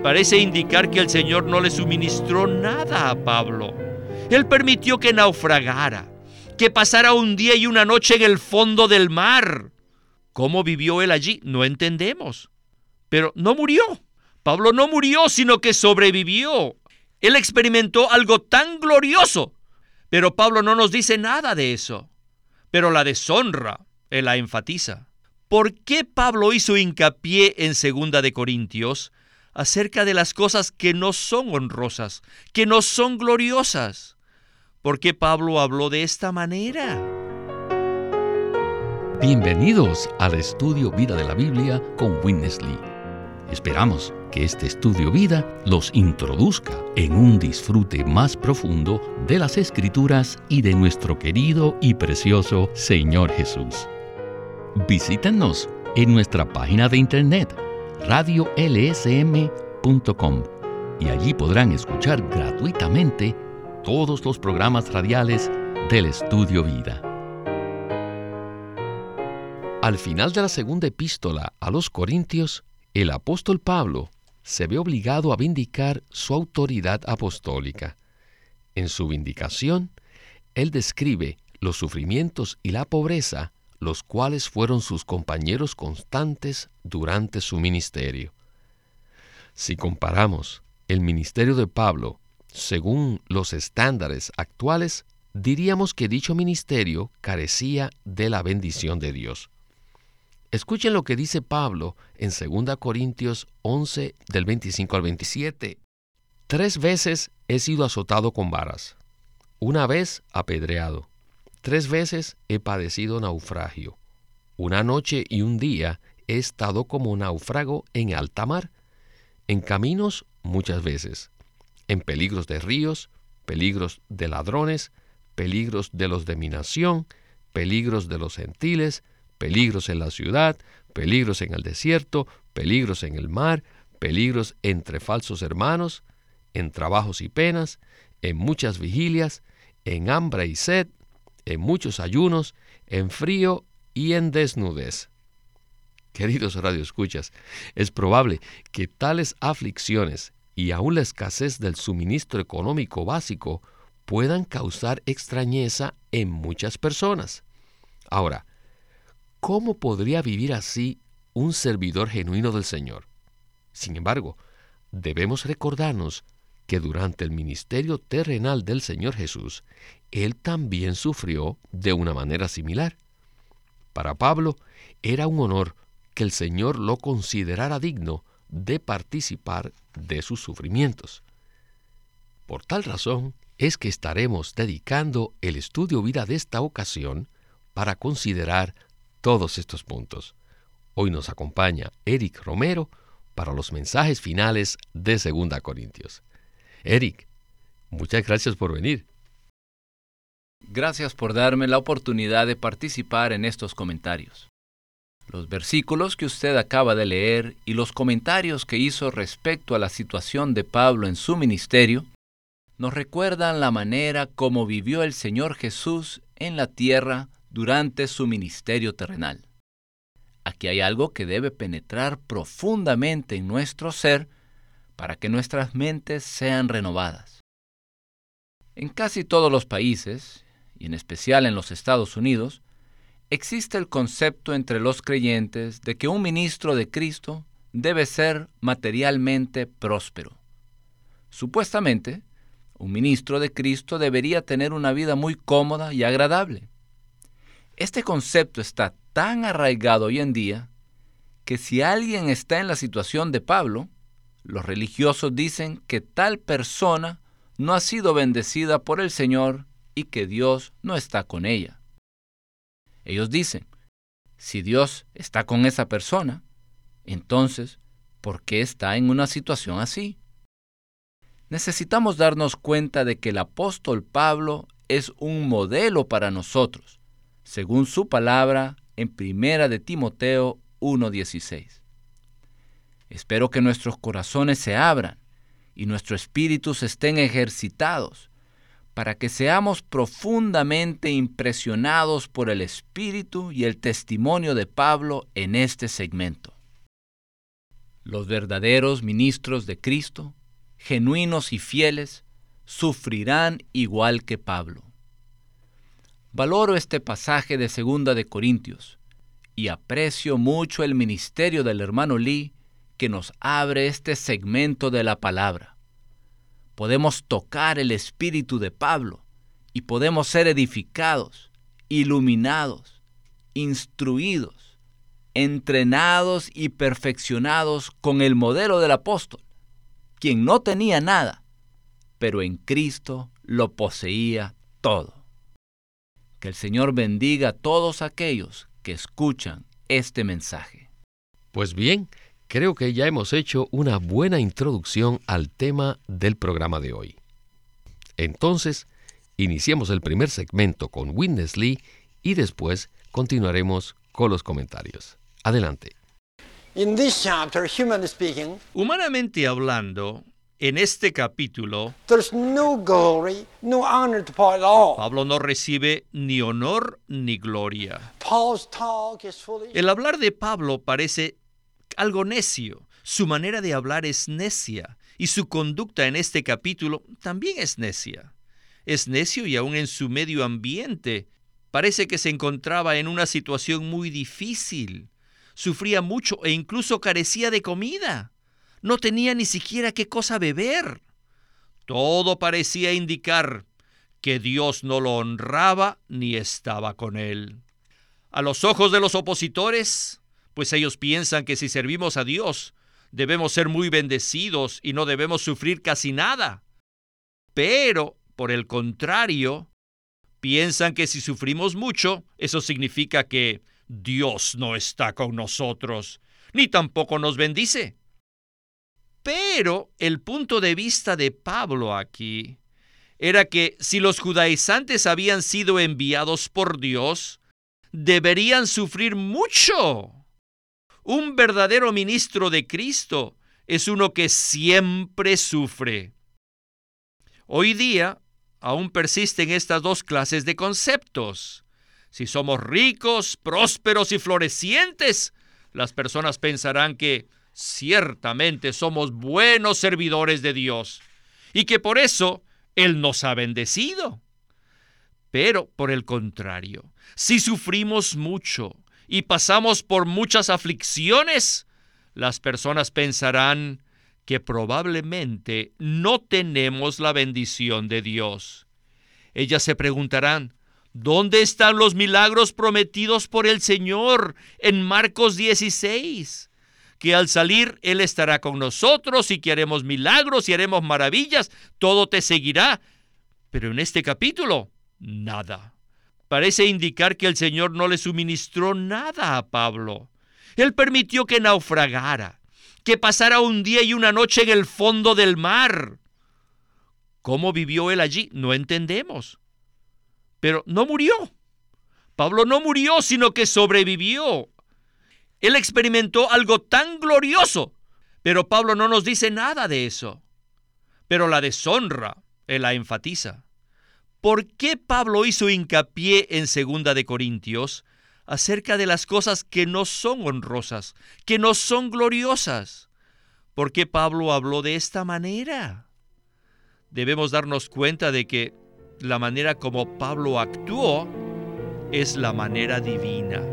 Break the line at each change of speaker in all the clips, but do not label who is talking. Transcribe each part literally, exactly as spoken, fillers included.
parece indicar que el Señor no le suministró nada a Pablo. Él permitió que naufragara, que pasara un día y una noche en el fondo del mar. ¿Cómo vivió él allí? No entendemos. Pero no murió. Pablo no murió, sino que sobrevivió. Él experimentó algo tan glorioso. Pero Pablo no nos dice nada de eso. Pero la deshonra, él la enfatiza. ¿Por qué Pablo hizo hincapié en Segunda de Corintios acerca de las cosas que no son honrosas, que no son gloriosas? ¿Por qué Pablo habló de esta manera?
Bienvenidos al estudio Vida de la Biblia con Witness Lee. Esperamos que este estudio vida los introduzca en un disfrute más profundo de las Escrituras y de nuestro querido y precioso Señor Jesús. Visítenos en nuestra página de internet radio l s m punto com y allí podrán escuchar gratuitamente todos los programas radiales del Estudio Vida. Al final de la segunda epístola a los Corintios, el apóstol Pablo se ve obligado a vindicar su autoridad apostólica. En su vindicación, él describe los sufrimientos y la pobreza, los cuales fueron sus compañeros constantes durante su ministerio. Si comparamos el ministerio de Pablo según los estándares actuales, diríamos que dicho ministerio carecía de la bendición de Dios. Escuchen lo que dice Pablo en segunda Corintios once, del veinticinco al veintisiete. Tres veces he sido azotado con varas, una vez apedreado, tres veces he padecido naufragio, una noche y un día he estado como náufrago en alta mar, en caminos muchas veces, en peligros de ríos, peligros de ladrones, peligros de los de mi nación, peligros de los gentiles, peligros en la ciudad, peligros en el desierto, peligros en el mar, peligros entre falsos hermanos, en trabajos y penas, en muchas vigilias, en hambre y sed, en muchos ayunos, en frío y en desnudez. Queridos radioescuchas, es probable que tales aflicciones y aún la escasez del suministro económico básico puedan causar extrañeza en muchas personas. Ahora, ¿cómo podría vivir así un servidor genuino del Señor? Sin embargo, debemos recordarnos que durante el ministerio terrenal del Señor Jesús, Él también sufrió de una manera similar. Para Pablo, era un honor que el Señor lo considerara digno de participar de sus sufrimientos. Por tal razón, es que estaremos dedicando el estudio vida de esta ocasión para considerar todos estos puntos. Hoy nos acompaña Eric Romero para los mensajes finales de segunda Corintios. Eric, muchas gracias por venir.
Gracias por darme la oportunidad de participar en estos comentarios. Los versículos que usted acaba de leer y los comentarios que hizo respecto a la situación de Pablo en su ministerio nos recuerdan la manera como vivió el Señor Jesús en la tierra durante su ministerio terrenal. Aquí hay algo que debe penetrar profundamente en nuestro ser para que nuestras mentes sean renovadas. En casi todos los países, y en especial en los Estados Unidos, existe el concepto entre los creyentes de que un ministro de Cristo debe ser materialmente próspero. Supuestamente, un ministro de Cristo debería tener una vida muy cómoda y agradable. Este concepto está tan arraigado hoy en día que si alguien está en la situación de Pablo, los religiosos dicen que tal persona no ha sido bendecida por el Señor y que Dios no está con ella. Ellos dicen, si Dios está con esa persona, entonces, ¿por qué está en una situación así? Necesitamos darnos cuenta de que el apóstol Pablo es un modelo para nosotros, según su palabra en Primera de Timoteo uno dieciséis. Espero que nuestros corazones se abran y nuestros espíritus estén ejercitados para que seamos profundamente impresionados por el espíritu y el testimonio de Pablo en este segmento. Los verdaderos ministros de Cristo, genuinos y fieles, sufrirán igual que Pablo. Valoro este pasaje de Segunda de Corintios y aprecio mucho el ministerio del hermano Lee, que nos abre este segmento de la palabra. Podemos tocar el espíritu de Pablo y podemos ser edificados, iluminados, instruidos, entrenados y perfeccionados con el modelo del apóstol, quien no tenía nada, pero en Cristo lo poseía todo. Que el Señor bendiga a todos aquellos que escuchan este mensaje.
Pues bien, creo que ya hemos hecho una buena introducción al tema del programa de hoy. Entonces, iniciemos el primer segmento con Witness Lee y después continuaremos con los comentarios. Adelante.
In this chapter, humanly speaking,
Humanamente hablando, en este capítulo,
there's no glory, no honor to Paul at all.
Pablo no recibe ni honor ni gloria.
Paul's talk is foolish.
El hablar de Pablo parece algo necio. Su manera de hablar es necia y su conducta en este capítulo también es necia. Es necio y aún en su medio ambiente parece que se encontraba en una situación muy difícil. Sufría mucho e incluso carecía de comida. No tenía ni siquiera qué cosa beber. Todo parecía indicar que Dios no lo honraba ni estaba con él. A los ojos de los opositores, pues ellos piensan que si servimos a Dios, debemos ser muy bendecidos y no debemos sufrir casi nada. Pero, por el contrario, piensan que si sufrimos mucho, eso significa que Dios no está con nosotros, ni tampoco nos bendice. Pero el punto de vista de Pablo aquí era que si los judaizantes habían sido enviados por Dios, deberían sufrir mucho. Un verdadero ministro de Cristo es uno que siempre sufre. Hoy día aún persisten estas dos clases de conceptos. Si somos ricos, prósperos y florecientes, las personas pensarán que ciertamente somos buenos servidores de Dios y que por eso Él nos ha bendecido. Pero, por el contrario, si sufrimos mucho y pasamos por muchas aflicciones, las personas pensarán que probablemente no tenemos la bendición de Dios. Ellas se preguntarán, ¿dónde están los milagros prometidos por el Señor en Marcos dieciséis? Que al salir Él estará con nosotros y que haremos milagros y haremos maravillas, todo te seguirá. Pero en este capítulo, nada. Parece indicar que el Señor no le suministró nada a Pablo. Él permitió que naufragara, que pasara un día y una noche en el fondo del mar. ¿Cómo vivió él allí? No entendemos. Pero no murió. Pablo no murió, sino que sobrevivió. Él experimentó algo tan glorioso, pero Pablo no nos dice nada de eso. Pero la deshonra, él la enfatiza. ¿Por qué Pablo hizo hincapié en Segunda de Corintios acerca de las cosas que no son honrosas, que no son gloriosas? ¿Por qué Pablo habló de esta manera? Debemos darnos cuenta de que la manera como Pablo actuó es la manera divina.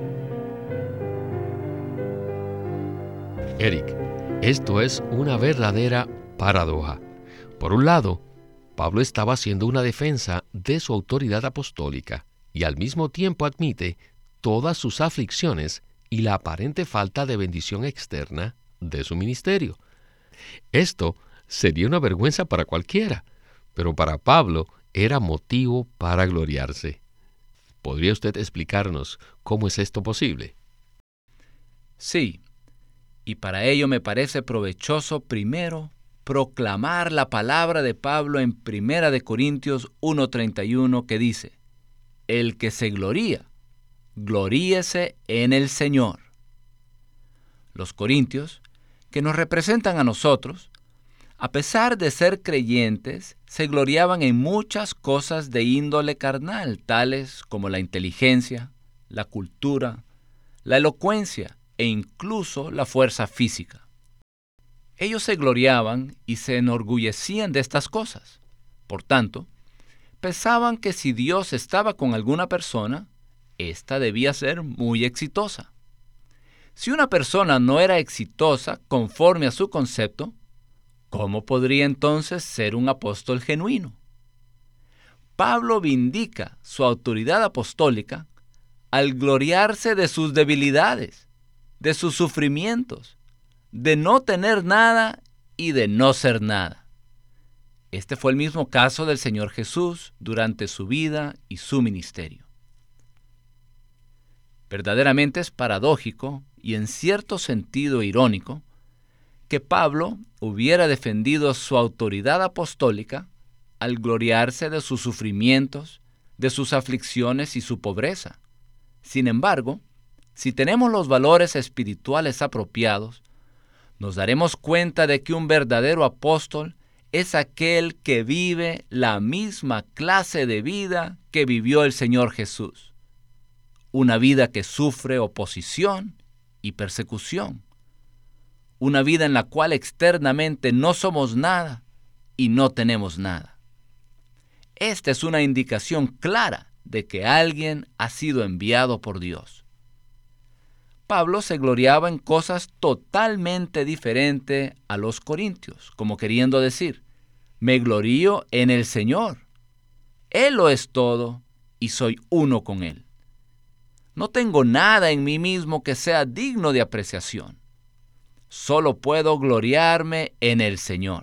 Eric, esto es una verdadera paradoja. Por un lado, Pablo estaba haciendo una defensa de su autoridad apostólica y al mismo tiempo admite todas sus aflicciones y la aparente falta de bendición externa de su ministerio. Esto sería una vergüenza para cualquiera, pero para Pablo era motivo para gloriarse. ¿Podría usted explicarnos cómo es esto posible?
Sí, y para ello me parece provechoso primero proclamar la palabra de Pablo en Primera de Corintios uno treinta y uno que dice: el que se gloría, gloríese en el Señor. Los corintios, que nos representan a nosotros, a pesar de ser creyentes, se gloriaban en muchas cosas de índole carnal, tales como la inteligencia, la cultura, la elocuencia e incluso la fuerza física. Ellos se gloriaban y se enorgullecían de estas cosas. Por tanto, pensaban que si Dios estaba con alguna persona, ésta debía ser muy exitosa. Si una persona no era exitosa conforme a su concepto, ¿cómo podría entonces ser un apóstol genuino? Pablo vindica su autoridad apostólica al gloriarse de sus debilidades, de sus sufrimientos, de no tener nada y de no ser nada. Este fue el mismo caso del Señor Jesús durante su vida y su ministerio. Verdaderamente es paradójico y en cierto sentido irónico que Pablo hubiera defendido su autoridad apostólica al gloriarse de sus sufrimientos, de sus aflicciones y su pobreza. Sin embargo, si tenemos los valores espirituales apropiados, nos daremos cuenta de que un verdadero apóstol es aquel que vive la misma clase de vida que vivió el Señor Jesús. Una vida que sufre oposición y persecución. Una vida en la cual externamente no somos nada y no tenemos nada. Esta es una indicación clara de que alguien ha sido enviado por Dios. Pablo se gloriaba en cosas totalmente diferentes a los corintios, como queriendo decir, me glorío en el Señor. Él lo es todo y soy uno con Él. No tengo nada en mí mismo que sea digno de apreciación. Solo puedo gloriarme en el Señor.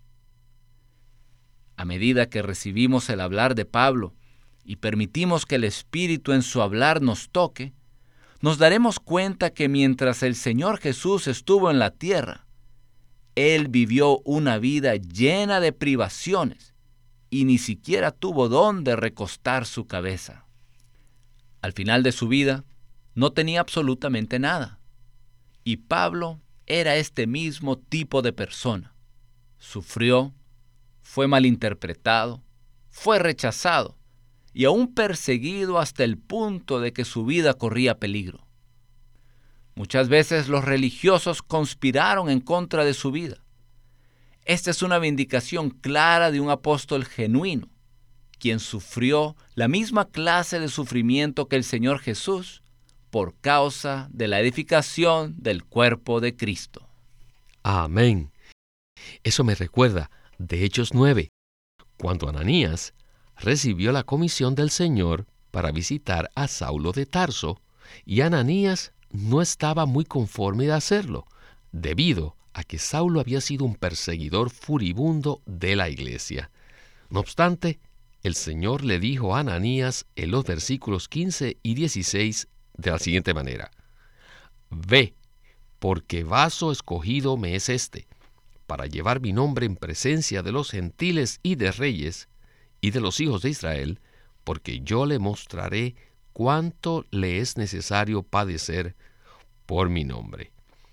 A medida que recibimos el hablar de Pablo y permitimos que el Espíritu en su hablar nos toque, nos daremos cuenta que mientras el Señor Jesús estuvo en la tierra, Él vivió una vida llena de privaciones y ni siquiera tuvo dónde recostar su cabeza. Al final de su vida, no tenía absolutamente nada. Y Pablo era este mismo tipo de persona. Sufrió, fue malinterpretado, fue rechazado y aún perseguido hasta el punto de que su vida corría peligro. Muchas veces los religiosos conspiraron en contra de su vida. Esta es una vindicación clara de un apóstol genuino, quien sufrió la misma clase de sufrimiento que el Señor Jesús por causa de la edificación del cuerpo de Cristo.
Amén. Eso me recuerda de Hechos nueve, cuando Ananías recibió la comisión del Señor para visitar a Saulo de Tarso, y Ananías no estaba muy conforme de hacerlo, debido a que Saulo había sido un perseguidor furibundo de la iglesia. No obstante, el Señor le dijo a Ananías en los versículos quince y dieciséis de la siguiente manera: Ve, porque vaso escogido me es este, para llevar mi nombre en presencia de los gentiles y de reyes y de los hijos de Israel, porque yo le mostraré cuánto le es necesario padecer por mi nombre.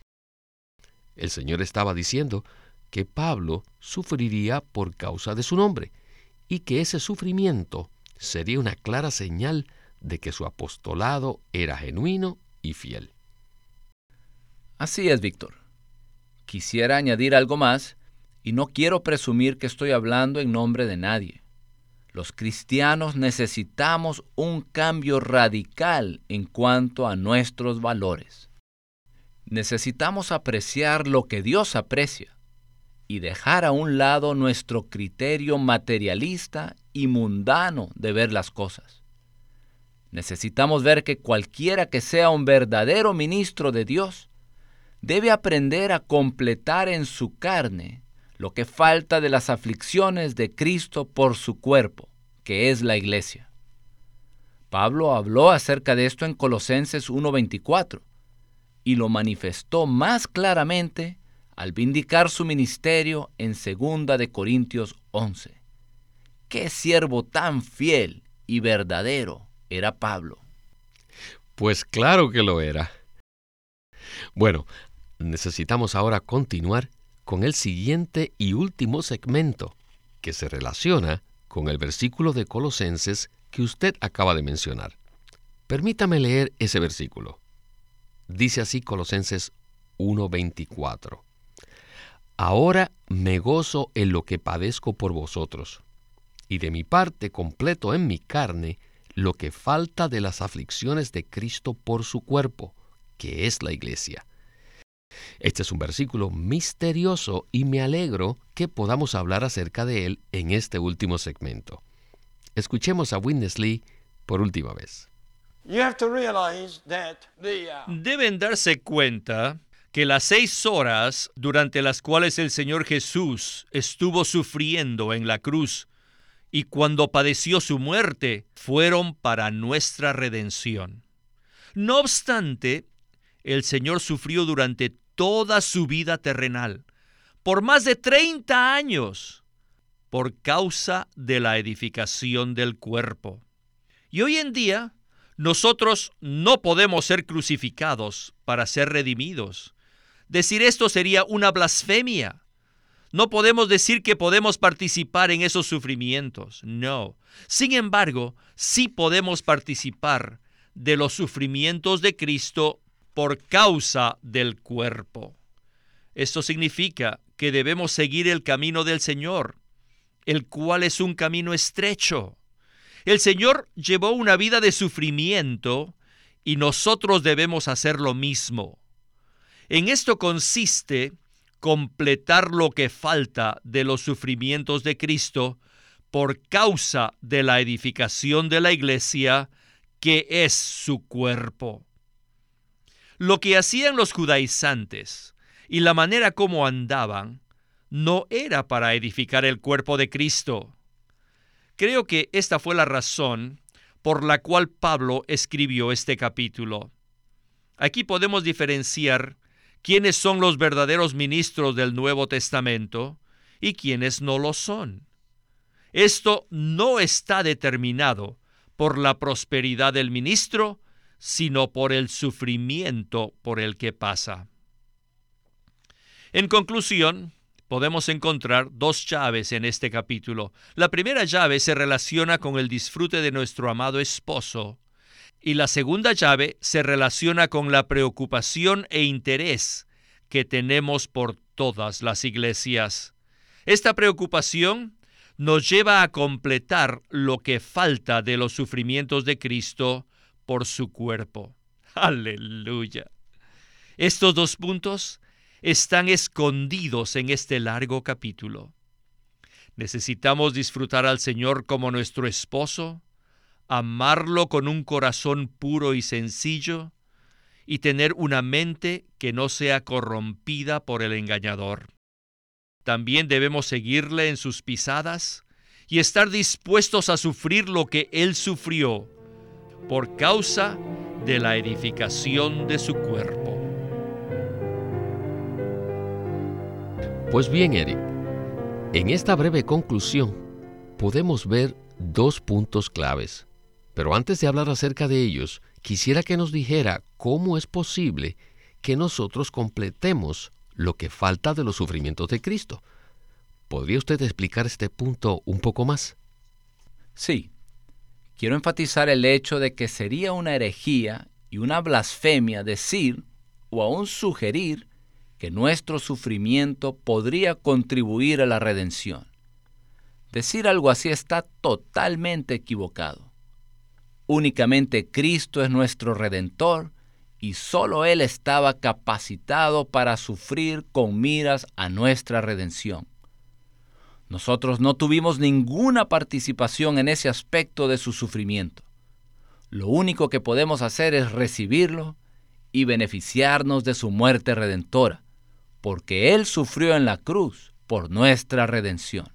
El Señor estaba diciendo que Pablo sufriría por causa de su nombre, y que ese sufrimiento sería una clara señal de que su apostolado era genuino y fiel.
Así es, Víctor. Quisiera añadir algo más, y no quiero presumir que estoy hablando en nombre de nadie. Los cristianos necesitamos un cambio radical en cuanto a nuestros valores. Necesitamos apreciar lo que Dios aprecia y dejar a un lado nuestro criterio materialista y mundano de ver las cosas. Necesitamos ver que cualquiera que sea un verdadero ministro de Dios debe aprender a completar en su carne lo que falta de las aflicciones de Cristo por su cuerpo, que es la iglesia. Pablo habló acerca de esto en Colosenses uno veinticuatro y lo manifestó más claramente al vindicar su ministerio en segunda de Corintios once. ¡Qué siervo tan fiel y verdadero era Pablo!
Pues claro que lo era. Bueno, necesitamos ahora continuar con el siguiente y último segmento, que se relaciona con el versículo de Colosenses que usted acaba de mencionar. Permítame leer ese versículo. Dice así Colosenses uno veinticuatro. Ahora me gozo en lo que padezco por vosotros, y de mi parte completo en mi carne lo que falta de las aflicciones de Cristo por su cuerpo, que es la Iglesia. Este es un versículo misterioso y me alegro que podamos hablar acerca de él en este último segmento. Escuchemos a Witness Lee por última vez.
You have to realize that the, uh,
Deben darse cuenta que las seis horas durante las cuales el Señor Jesús estuvo sufriendo en la cruz y cuando padeció su muerte fueron para nuestra redención. No obstante, el Señor sufrió durante toda su vida terrenal, por más de treinta años, por causa de la edificación del cuerpo. Y hoy en día, nosotros no podemos ser crucificados para ser redimidos. Decir esto sería una blasfemia. No podemos decir que podemos participar en esos sufrimientos, no. Sin embargo, sí podemos participar de los sufrimientos de Cristo por causa del cuerpo. Esto significa que debemos seguir el camino del Señor, el cual es un camino estrecho. El Señor llevó una vida de sufrimiento y nosotros debemos hacer lo mismo. En esto consiste completar lo que falta de los sufrimientos de Cristo por causa de la edificación de la iglesia, que es su cuerpo. Lo que hacían los judaizantes y la manera como andaban no era para edificar el cuerpo de Cristo. Creo que esta fue la razón por la cual Pablo escribió este capítulo. Aquí podemos diferenciar quiénes son los verdaderos ministros del Nuevo Testamento y quiénes no lo son. Esto no está determinado por la prosperidad del ministro, sino por el sufrimiento por el que pasa. En conclusión, podemos encontrar dos llaves en este capítulo. La primera llave se relaciona con el disfrute de nuestro amado esposo, y la segunda llave se relaciona con la preocupación e interés que tenemos por todas las iglesias. Esta preocupación nos lleva a completar lo que falta de los sufrimientos de Cristo por su cuerpo. ¡Aleluya! Estos dos puntos están escondidos en este largo capítulo. Necesitamos disfrutar al Señor como nuestro esposo, amarlo con un corazón puro y sencillo, y tener una mente que no sea corrompida por el engañador. También debemos seguirle en sus pisadas y estar dispuestos a sufrir lo que Él sufrió por causa de la edificación de su cuerpo.
Pues bien, Eric, en esta breve conclusión podemos ver dos puntos claves. Pero antes de hablar acerca de ellos, quisiera que nos dijera cómo es posible que nosotros completemos lo que falta de los sufrimientos de Cristo. ¿Podría usted explicar este punto un poco más?
Sí. Quiero enfatizar el hecho de que sería una herejía y una blasfemia decir o aún sugerir que nuestro sufrimiento podría contribuir a la redención. Decir algo así está totalmente equivocado. Únicamente Cristo es nuestro Redentor y solo Él estaba capacitado para sufrir con miras a nuestra redención. Nosotros no tuvimos ninguna participación en ese aspecto de su sufrimiento. Lo único que podemos hacer es recibirlo y beneficiarnos de su muerte redentora, porque Él sufrió en la cruz por nuestra redención.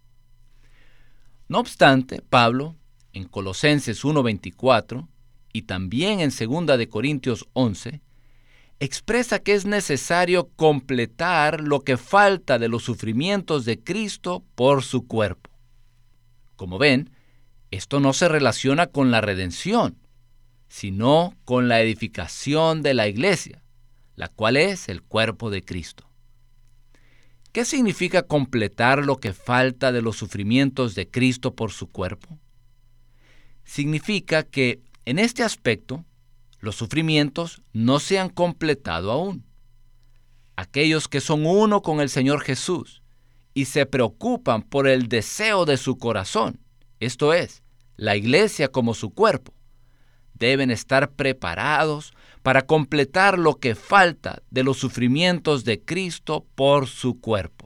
No obstante, Pablo, en Colosenses uno veinticuatro y también en segunda de Corintios once, expresa que es necesario completar lo que falta de los sufrimientos de Cristo por su cuerpo. Como ven, esto no se relaciona con la redención, sino con la edificación de la iglesia, la cual es el cuerpo de Cristo. ¿Qué significa completar lo que falta de los sufrimientos de Cristo por su cuerpo? Significa que en este aspecto los sufrimientos no se han completado aún. aquellos que son uno con el Señor Jesús y se preocupan por el deseo de su corazón, esto es, la iglesia como su cuerpo, deben estar preparados para completar lo que falta de los sufrimientos de Cristo por su cuerpo.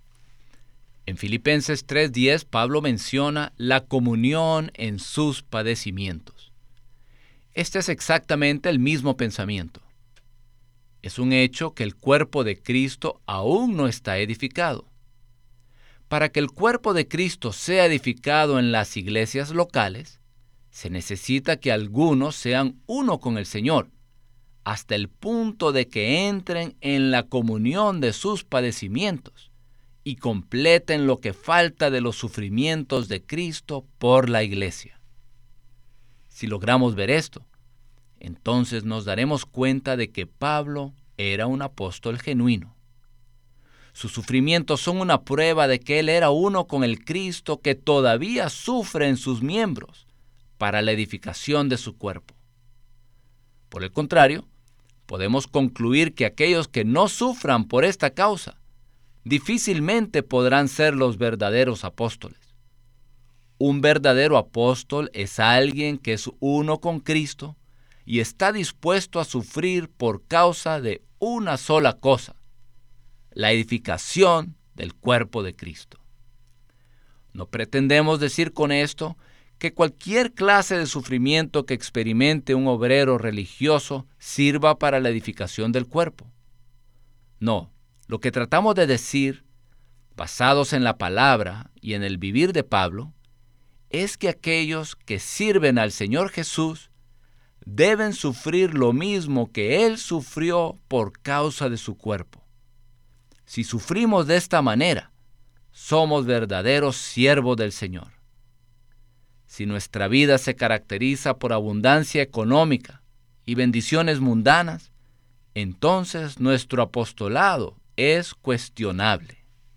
En Filipenses tres diez, Pablo menciona la comunión en sus padecimientos. Este es exactamente el mismo pensamiento. Es un hecho que el cuerpo de Cristo aún no está edificado. Para que el cuerpo de Cristo sea edificado en las iglesias locales, se necesita que algunos sean uno con el Señor, hasta el punto de que entren en la comunión de sus padecimientos y completen lo que falta de los sufrimientos de Cristo por la iglesia. Si logramos ver esto, entonces nos daremos cuenta de que Pablo era un apóstol genuino. Sus sufrimientos son una prueba de que él era uno con el Cristo que todavía sufre en sus miembros para la edificación de su cuerpo. Por el contrario, podemos concluir que aquellos que no sufran por esta causa difícilmente podrán ser los verdaderos apóstoles. Un verdadero apóstol es alguien que es uno con Cristo y está dispuesto a sufrir por causa de una sola cosa: la edificación del cuerpo de Cristo. No pretendemos decir con esto que cualquier clase de sufrimiento que experimente un obrero religioso sirva para la edificación del cuerpo. No, lo que tratamos de decir, basados en la palabra y en el vivir de Pablo, es que aquellos que sirven al Señor Jesús deben sufrir lo mismo que Él sufrió por causa de su cuerpo. Si sufrimos de esta manera, somos verdaderos siervos del Señor. Si nuestra vida se caracteriza por abundancia económica y bendiciones mundanas, entonces nuestro apostolado es cuestionable.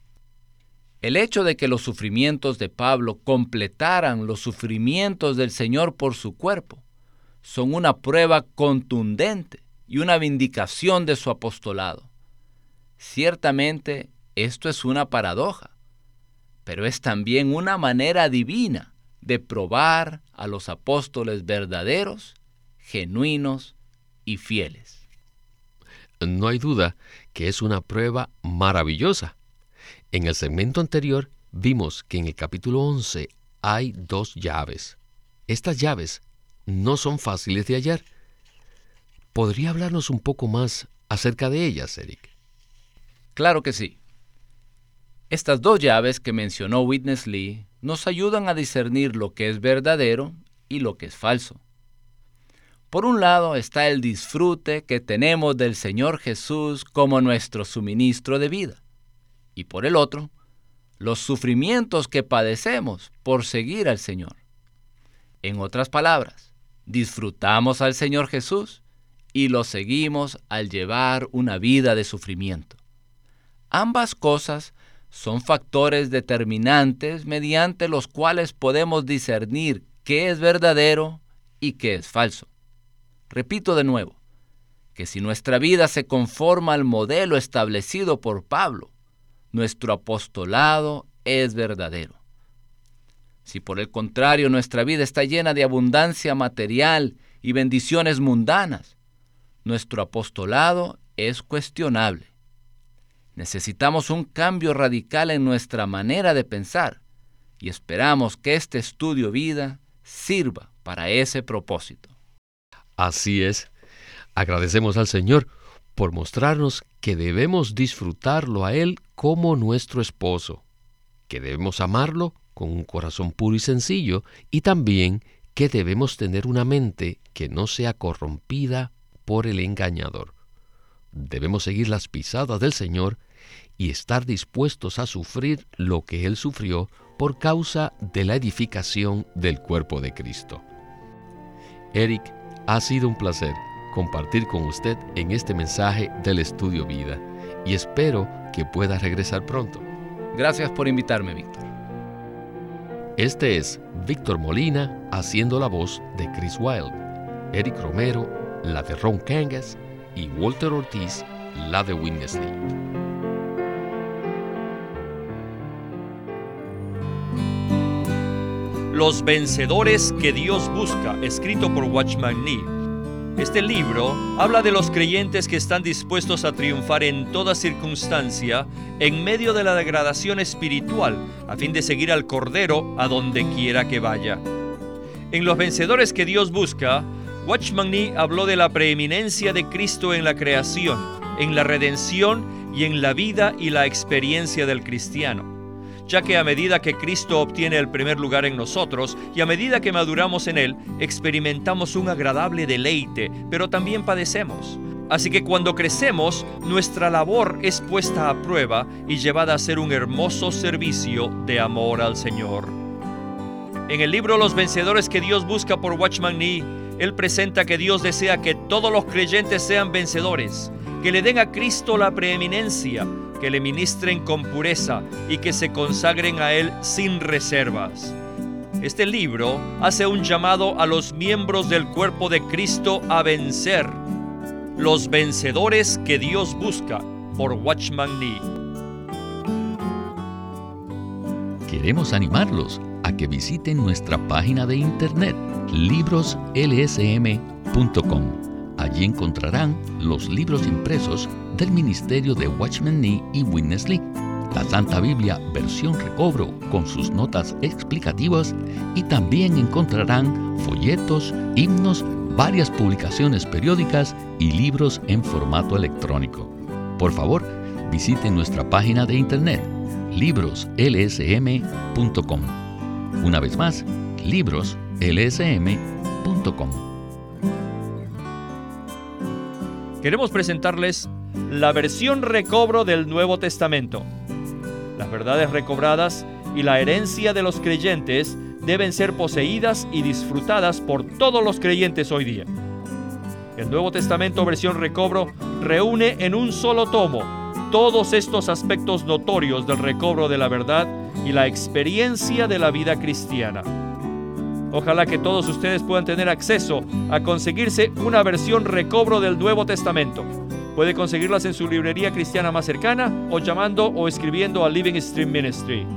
El hecho de que los sufrimientos de Pablo completaran los sufrimientos del Señor por su cuerpo son una prueba contundente y una vindicación de su apostolado. Ciertamente, esto es una paradoja, pero es también una manera divina de probar a los apóstoles verdaderos, genuinos y fieles.
No hay duda que es una prueba maravillosa. En el segmento anterior vimos que en el capítulo once hay dos llaves. Estas llaves no son fáciles de hallar. ¿Podría hablarnos un poco más acerca de ellas, Eric?
Claro que sí. Estas dos llaves que mencionó Witness Lee nos ayudan a discernir lo que es verdadero y lo que es falso. Por un lado está el disfrute que tenemos del Señor Jesús como nuestro suministro de vida, y por el otro, los sufrimientos que padecemos por seguir al Señor. En otras palabras, disfrutamos al Señor Jesús y lo seguimos al llevar una vida de sufrimiento. Ambas cosas son factores determinantes mediante los cuales podemos discernir qué es verdadero y qué es falso. Repito de nuevo, que si nuestra vida se conforma al modelo establecido por Pablo, nuestro apostolado es verdadero. Si por el contrario nuestra vida está llena de abundancia material y bendiciones mundanas, nuestro apostolado es cuestionable. Necesitamos un cambio radical en nuestra manera de pensar y esperamos que este estudio vida sirva para ese propósito.
Así es. Agradecemos al Señor por mostrarnos que debemos disfrutarlo a Él como nuestro esposo, que debemos amarlo con un corazón puro y sencillo, y también que debemos tener una mente que no sea corrompida por el engañador. Debemos seguir las pisadas del Señor y estar dispuestos a sufrir lo que Él sufrió por causa de la edificación del cuerpo de Cristo. Eric, ha sido un placer compartir con usted en este mensaje del Estudio Vida y espero que pueda regresar pronto.
Gracias por invitarme, Víctor.
Este es Víctor Molina haciendo la voz de Chris Wilde, Eric Romero la de Ron Kangas y Walter Ortiz la de Witness Lee.
Los vencedores que Dios busca, escrito por Watchman Nee. Este libro habla de los creyentes que están dispuestos a triunfar en toda circunstancia en medio de la degradación espiritual, a fin de seguir al Cordero a donde quiera que vaya. En Los vencedores que Dios busca, Watchman Nee habló de la preeminencia de Cristo en la creación, en la redención y en la vida y la experiencia del cristiano, ya que a medida que Cristo obtiene el primer lugar en nosotros y a medida que maduramos en Él, experimentamos un agradable deleite, pero también padecemos. Así que cuando crecemos, nuestra labor es puesta a prueba y llevada a ser un hermoso servicio de amor al Señor. En el libro Los vencedores que Dios busca por Watchman Nee, él presenta que Dios desea que todos los creyentes sean vencedores, que le den a Cristo la preeminencia, que le ministren con pureza y que se consagren a Él sin reservas. Este libro hace un llamado a los miembros del cuerpo de Cristo a vencer. Los vencedores que Dios busca, por Watchman Nee.
Queremos animarlos a que visiten nuestra página de internet, libros l s m punto com. Allí encontrarán los libros impresos del ministerio de Watchman Nee y Witness Lee, la Santa Biblia versión recobro con sus notas explicativas, y también encontrarán folletos, himnos, varias publicaciones periódicas y libros en formato electrónico. Por favor, visiten nuestra página de internet, libros l s m punto com. Una vez más, libros l s m punto com.
Queremos presentarles la versión recobro del Nuevo Testamento. Las verdades recobradas y la herencia de los creyentes deben ser poseídas y disfrutadas por todos los creyentes hoy día. El Nuevo Testamento versión recobro reúne en un solo tomo todos estos aspectos notorios del recobro de la verdad y la experiencia de la vida cristiana. Ojalá que todos ustedes puedan tener acceso a conseguirse una versión recobro del Nuevo Testamento. Puede conseguirlas en su librería cristiana más cercana o llamando o escribiendo a Living Stream Ministry.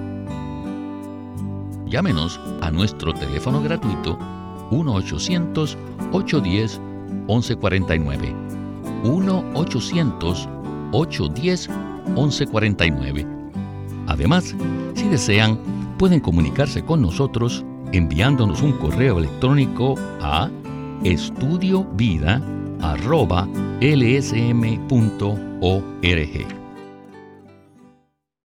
Llámenos a nuestro teléfono gratuito uno ochocientos, ochocientos diez, once cuarenta y nueve. uno ochocientos, ochocientos diez, once cuarenta y nueve. Además, si desean, pueden comunicarse con nosotros enviándonos un correo electrónico a estudiovida arroba l s m punto org.